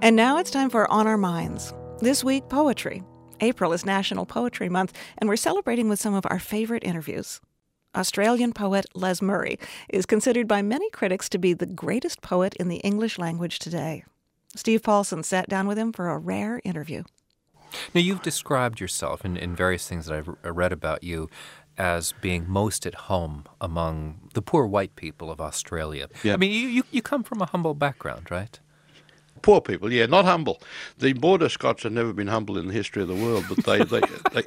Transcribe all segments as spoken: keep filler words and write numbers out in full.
And now it's time for On Our Minds. This week, poetry. April is National Poetry Month, and we're celebrating with some of our favorite interviews. Australian poet Les Murray is considered by many critics to be the greatest poet in the English language today. Steve Paulson sat down with him for a rare interview. Now, you've described yourself in, in various things that I've read about you as being most at home among the poor white people of Australia. Yeah. I mean, you, you, you come from a humble background, right? Poor people, yeah, not humble. The Border Scots have never been humble in the history of the world, but they... they, they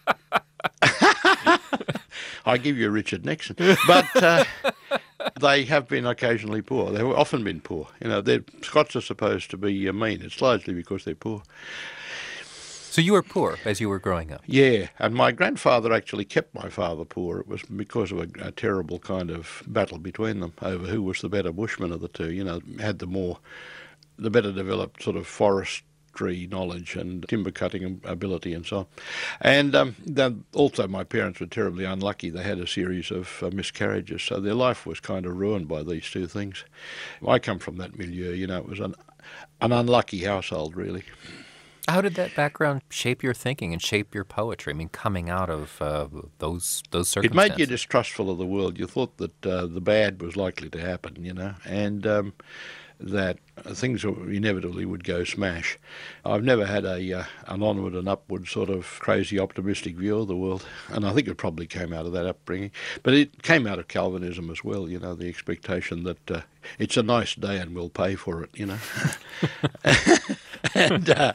I give you Richard Nixon. But uh, they have been occasionally poor. They've often been poor. You know, the Scots are supposed to be uh, mean. It's largely because they're poor. So you were poor as you were growing up? Yeah, and my grandfather actually kept my father poor. It was because of a, a terrible kind of battle between them over who was the better bushman of the two. You know, had the more, the better developed sort of forestry knowledge and timber cutting ability and so on. And um, then also my parents were terribly unlucky. They had a series of uh, miscarriages, so their life was kind of ruined by these two things. I come from that milieu. You know, it was an, an unlucky household, really. How did that background shape your thinking and shape your poetry? I mean, coming out of uh, those those circumstances. It made you distrustful of the world. You thought that uh, the bad was likely to happen, you know, and um, that things inevitably would go smash. I've never had a uh, an onward and upward sort of crazy optimistic view of the world, and I think it probably came out of that upbringing. But it came out of Calvinism as well, you know, the expectation that uh, it's a nice day and we'll pay for it, you know. And uh,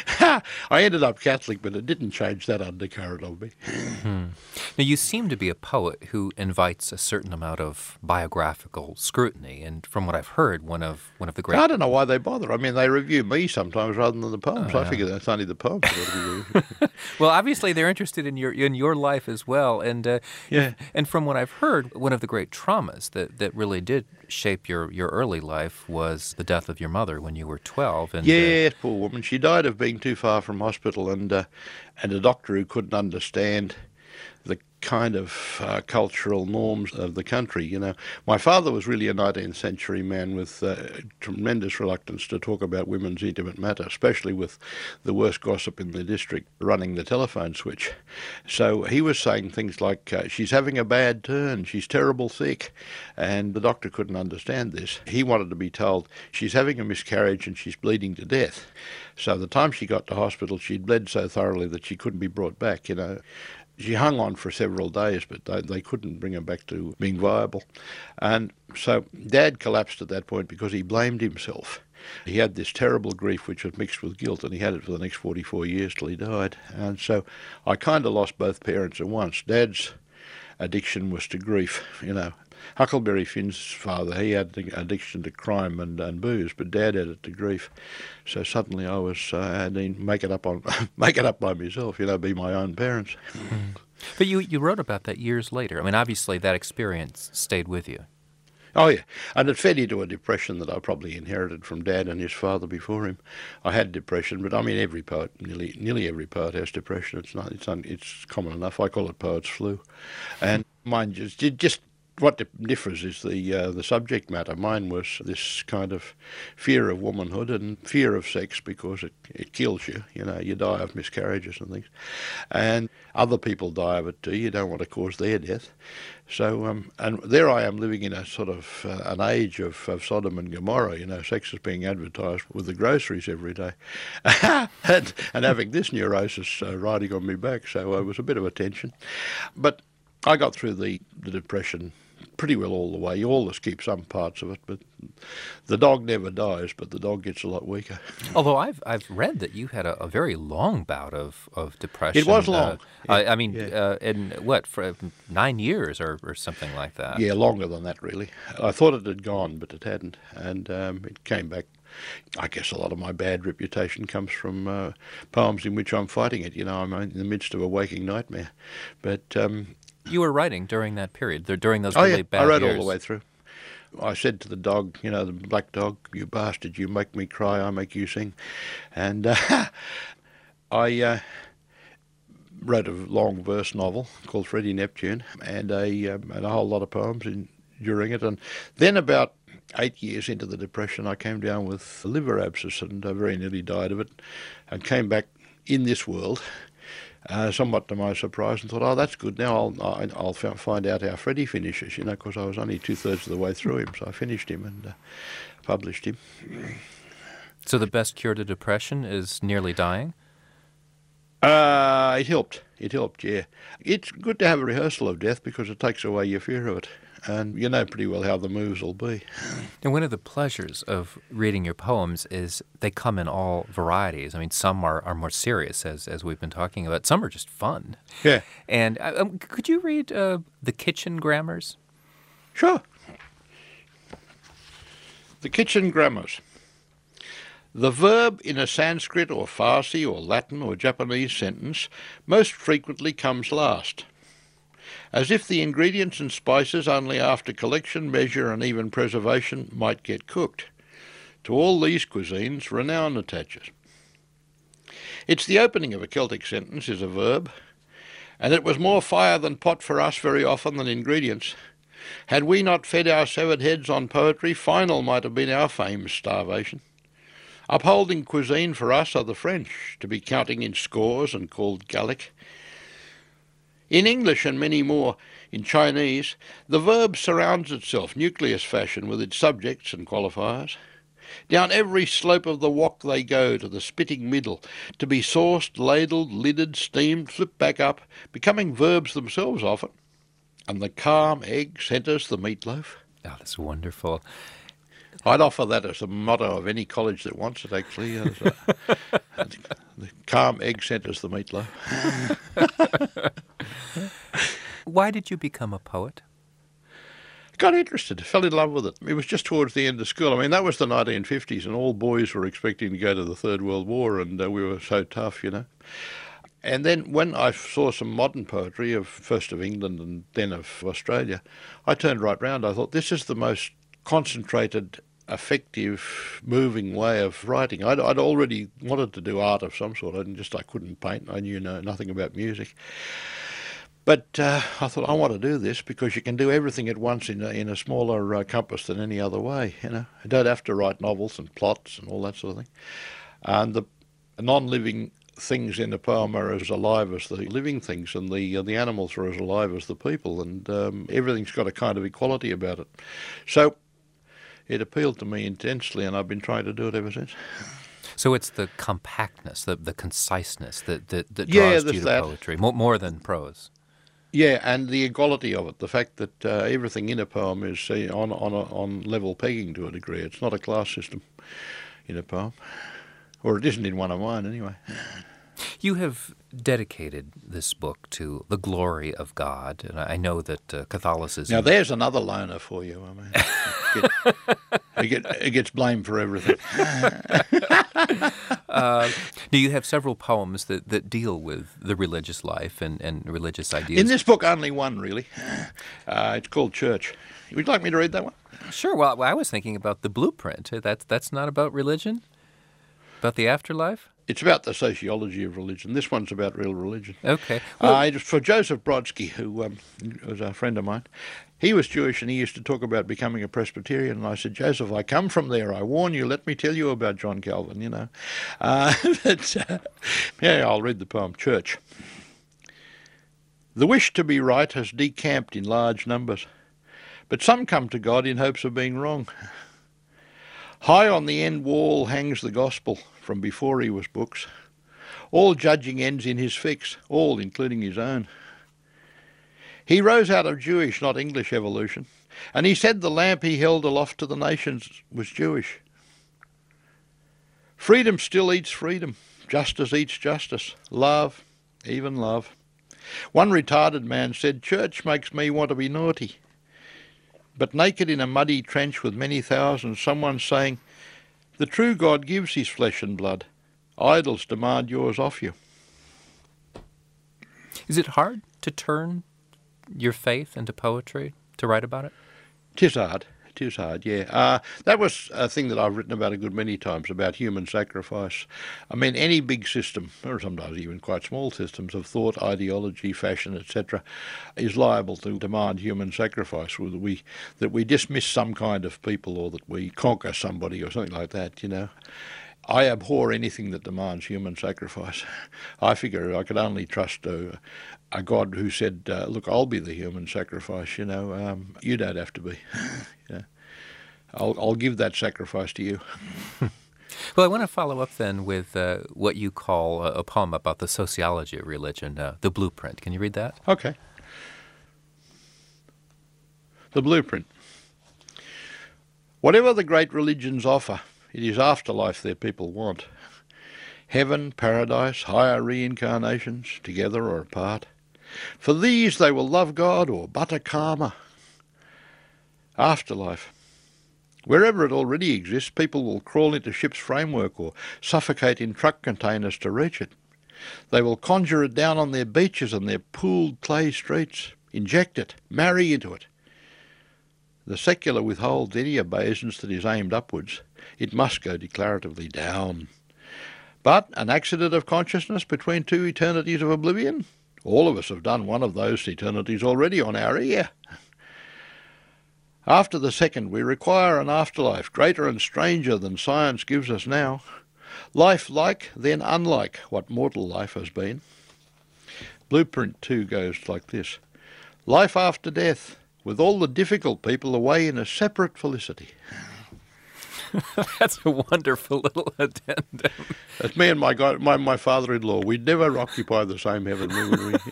I ended up Catholic, but it didn't change that undercurrent of me. Hmm. Now, you seem to be a poet who invites a certain amount of biographical scrutiny, and from what I've heard, one of one of the great... I don't know why they bother. I mean, they review me sometimes rather than the poems. Uh, I figure that's only the poems that ought to be reviewed. Well, obviously, they're interested in your in your life as well, and uh, yeah. And from what I've heard, one of the great traumas that, that really did shape your, your early life was the death of your mother when you were twelve. And yes, uh, poor woman. She died of being too far from hospital, and uh, and a doctor who couldn't understand the kind of uh, cultural norms of the country. You know, my father was really a nineteenth century man with uh, tremendous reluctance to talk about women's intimate matter, especially with the worst gossip in the district running the telephone switch. So he was saying things like, uh, she's having a bad turn, she's terrible sick, and the doctor couldn't understand this. He wanted to be told, she's having a miscarriage and she's bleeding to death. So the time she got to hospital, she'd bled so thoroughly that she couldn't be brought back, you know. She hung on for several days, but they, they couldn't bring her back to being viable. And so Dad collapsed at that point because he blamed himself. He had this terrible grief which was mixed with guilt, and he had it for the next forty-four years till he died. And so I kind of lost both parents at once. Dad's addiction was to grief, you know. Huckleberry Finn's father, he had an addiction to crime and, and booze, but Dad had it to grief. So suddenly I was, uh, I had to make it up on, make it up by myself, you know, be my own parents. Mm. But you, you wrote about that years later. I mean, obviously that experience stayed with you. Oh, yeah. And it fed into a depression that I probably inherited from Dad and his father before him. I had depression, but I mean, every poet, nearly nearly every poet has depression. It's not, it's un, it's common enough. I call it poet's flu. And mine just, just what differs is the uh, the subject matter. Mine was this kind of fear of womanhood and fear of sex because it, it kills you. You know, you die of miscarriages and things. And other people die of it too. You don't want to cause their death. So, um, and there I am living in a sort of uh, an age of, of Sodom and Gomorrah. You know, sex is being advertised with the groceries every day. and, and having this neurosis uh, riding on me back. So it was a bit of a tension. But I got through the, the depression pretty well all the way. You always keep some parts of it, but the dog never dies, but the dog gets a lot weaker. Although I've I've read that you had a, a very long bout of, of depression. It was long. Uh, yeah. I, I mean, yeah. uh, in what, for nine years or, or something like that? Yeah, longer than that, really. I thought it had gone, but it hadn't, and um, it came back. I guess a lot of my bad reputation comes from uh, poems in which I'm fighting it. You know, I'm in the midst of a waking nightmare. But um, you were writing during that period, during those oh, really yeah, bad I wrote years. all the way through. I said to the dog, you know, the black dog, you bastard, you make me cry, I make you sing. And uh, I uh, wrote a long verse novel called Freddie Neptune and a, um, and a whole lot of poems in, during it. And then about eight years into the Depression, I came down with a liver abscess and uh, very nearly died of it, and came back in this world, uh, somewhat to my surprise, and thought, oh, that's good. Now I'll I'll, I'll find out how Freddie finishes, you know, because I was only two-thirds of the way through him, so I finished him and uh, published him. So the best cure to depression is nearly dying? Uh, it helped. It helped, yeah. It's good to have a rehearsal of death because it takes away your fear of it. And you know pretty well how the moves will be. And one of the pleasures of reading your poems is they come in all varieties. I mean, some are, are more serious, as as we've been talking about. Some are just fun. Yeah. And uh, um, could you read uh, The Kitchen Grammars? Sure. The Kitchen Grammars. The verb in a Sanskrit or Farsi or Latin or Japanese sentence most frequently comes last, as if the ingredients and spices only after collection, measure and even preservation might get cooked. To all these cuisines renown attaches. It's the opening of a Celtic sentence is a verb, and it was more fire than pot for us very often than ingredients. Had we not fed our severed heads on poetry, final might have been our fame's starvation. Upholding cuisine for us are the French, to be counting in scores and called Gallic. In English and many more, in Chinese, the verb surrounds itself, nucleus fashion, with its subjects and qualifiers. Down every slope of the wok they go to the spitting middle, to be sauced, ladled, lidded, steamed, flipped back up, becoming verbs themselves often. And the calm egg centres the meatloaf. Oh, that's wonderful. I'd offer that as a motto of any college that wants it, actually. As a, the calm egg centres the meatloaf. Why did you become a poet? Got interested, fell in love with it. It was just towards the end of school. I mean, that was the nineteen fifties, and all boys were expecting to go to the Third World War, and uh, we were so tough, you know. And then when I saw some modern poetry, of first of England and then of Australia, I turned right round. I thought, this is the most concentrated, effective, moving way of writing. I'd, I'd already wanted to do art of some sort. I didn't just I couldn't paint. I knew no, nothing about music. But uh, I thought, I want to do this because you can do everything at once in a, in a smaller uh, compass than any other way. You know, I don't have to write novels and plots and all that sort of thing. And the non-living things in a poem are as alive as the living things, and the uh, the animals are as alive as the people, and um, everything's got a kind of equality about it. So it appealed to me intensely, and I've been trying to do it ever since. So it's the compactness, the the conciseness that that, that Yeah, draws there's you to that. poetry more, more than prose. Yeah, and the equality of it, the fact that uh, everything in a poem is uh, on on a, on level pegging to a degree. It's not a class system in a poem, or it isn't in one of mine anyway. You have dedicated this book to the glory of God, and I know that uh, Catholicism... Now, there's another loner for you. I mean, it, get, it, get, it gets blamed for everything. uh, do you have several poems that, that deal with the religious life and, and religious ideas? In this book, only one, really. Uh, it's called Church. Would you like me to read that one? Sure. Well, I was thinking about The Blueprint. That's, that's not about religion? About the afterlife? It's about the sociology of religion. This one's about real religion. Okay. Well, uh, for Joseph Brodsky, who um, was a friend of mine, he was Jewish and he used to talk about becoming a Presbyterian. And I said, Joseph, I come from there. I warn you, let me tell you about John Calvin, you know. Uh, but, uh, yeah, I'll read the poem, Church. The wish to be right has decamped in large numbers, but some come to God in hopes of being wrong. High on the end wall hangs the gospel from before he was books. All judging ends in his fix, all including his own. He rose out of Jewish, not English evolution, and he said the lamp he held aloft to the nations was Jewish. Freedom still eats freedom, justice eats justice, love, even love. One retarded man said, church makes me want to be naughty. But naked in a muddy trench with many thousands, someone's saying, the true God gives his flesh and blood. Idols demand yours off you. Is it hard to turn your faith into poetry, to write about it? Tis hard. it is hard, yeah. Uh, that was a thing that I've written about a good many times, about human sacrifice. I mean, any big system, or sometimes even quite small systems of thought, ideology, fashion, et cetera, is liable to demand human sacrifice, that we, that we dismiss some kind of people or that we conquer somebody or something like that, you know. I abhor anything that demands human sacrifice. I figure I could only trust a, a God who said, uh, look, I'll be the human sacrifice, you know, um, you don't have to be. Yeah. I'll, I'll give that sacrifice to you. Well, I want to follow up then with uh, what you call a, a poem about the sociology of religion, uh, The Blueprint. Can you read that? Okay. The Blueprint. Whatever the great religions offer, it is afterlife their people want. Heaven, paradise, higher reincarnations, together or apart. For these they will love God or but a karma. Afterlife. Wherever it already exists, people will crawl into ship's framework or suffocate in truck containers to reach it. They will conjure it down on their beaches and their pooled clay streets, inject it, marry into it. The secular withholds any obeisance that is aimed upwards. It must go declaratively down. But an accident of consciousness between two eternities of oblivion? All of us have done one of those eternities already on our ear. After the second, we require an afterlife greater and stranger than science gives us now. Life like, then unlike what mortal life has been. Blueprint two goes like this. Life after death, with all the difficult people away in a separate felicity. That's a wonderful little addendum. That's me and my guy, my, my father-in-law. We'd never occupy the same heaven, would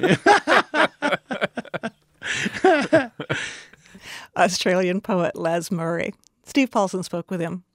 we? Australian poet Les Murray. Steve Paulson spoke with him.